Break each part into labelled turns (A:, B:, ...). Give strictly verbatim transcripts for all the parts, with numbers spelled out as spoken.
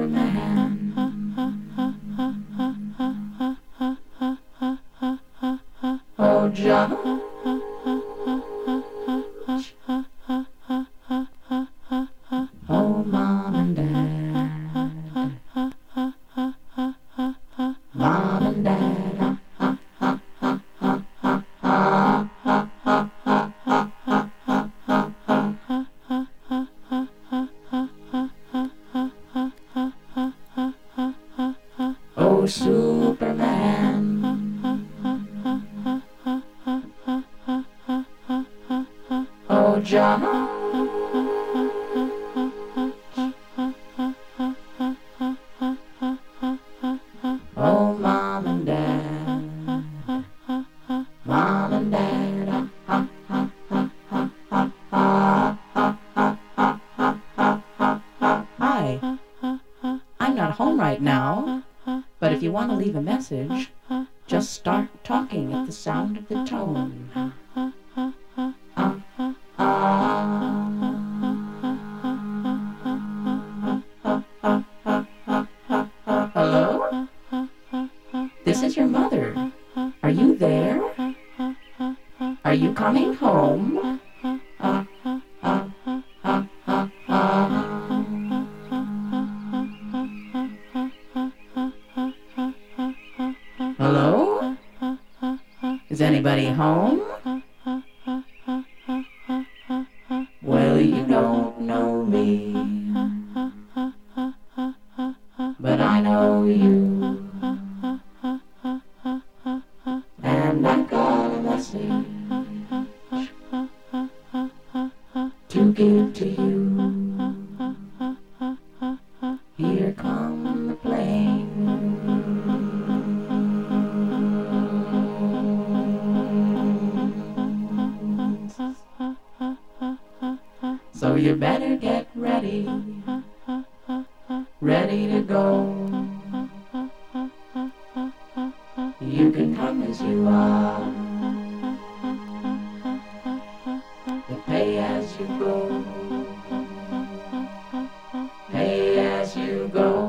A: Superman. Oh, George. Oh, Mom and Dad. Mom and Dad. Oh, Superman. Oh, George. Oh, Mom and Dad. Mom and Dad.
B: Hi, I'm not home right now, but if you want to leave a message, just start talking at the sound of the tone. Hello? This is your mother. Are you there? Are you coming home? Hello? Is anybody home? Well, you don't know me, but I know you. And I've got a message to give to you. Here come the planes. So you better get ready, ready to go. You can come as you are, but pay as you go. Pay as you go.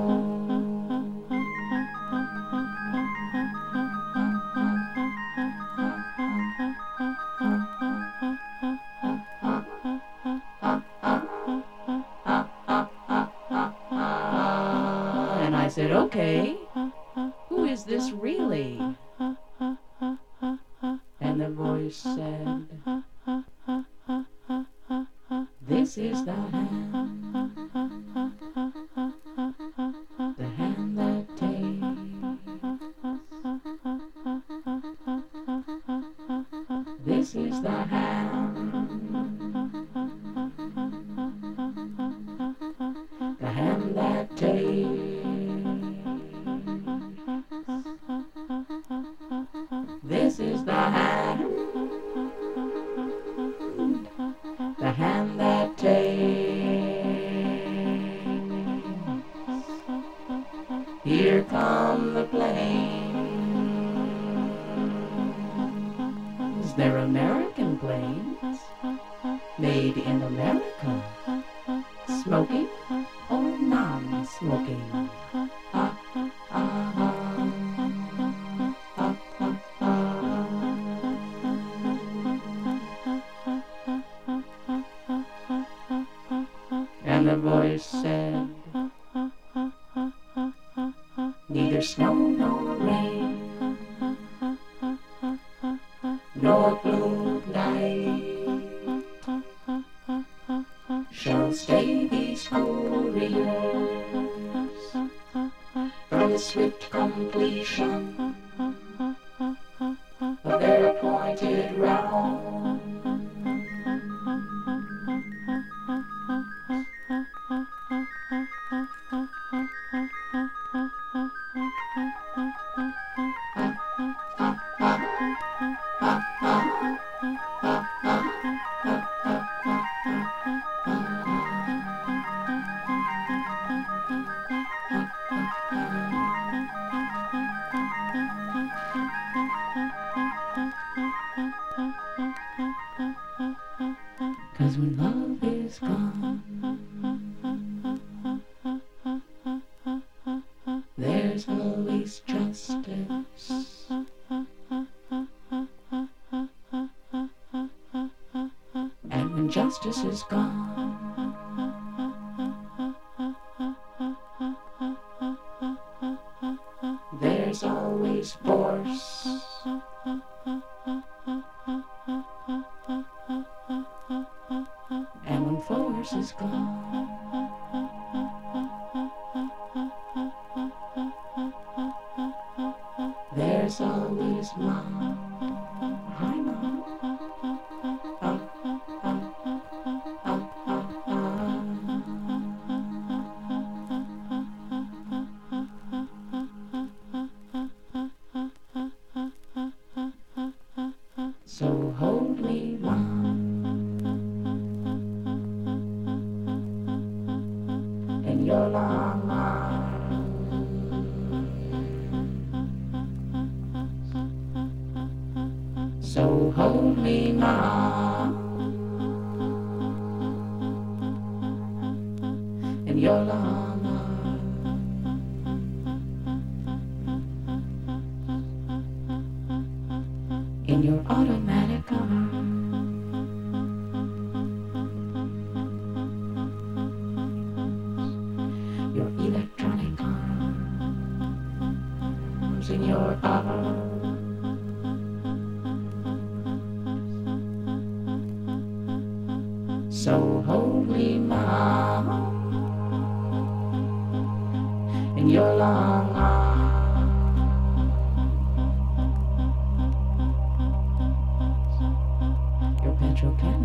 B: And I said, okay, who is this really? And the voice said, this is the hand, the hand that takes. This is the hand, the hand that takes. This is the hand, the hand that takes. Here come the planes. They're American planes, made in America. Smoking or non-smoking? And the voice said, neither snow nor rain, nor blue night shall stay these couriers from the swift completion of their appointed round. Cause when love is gone,
A: justice is gone. There's always force. And when force is gone, there's always mom. Hi, mom. Uh, uh, uh, uh, uh. So hold me, mom, in your long arms. So hold me, mom, in your long arms. In your automatic arms. Your electronic arms. In your arms. So hold me, mom, in your long arms. Your petrochem.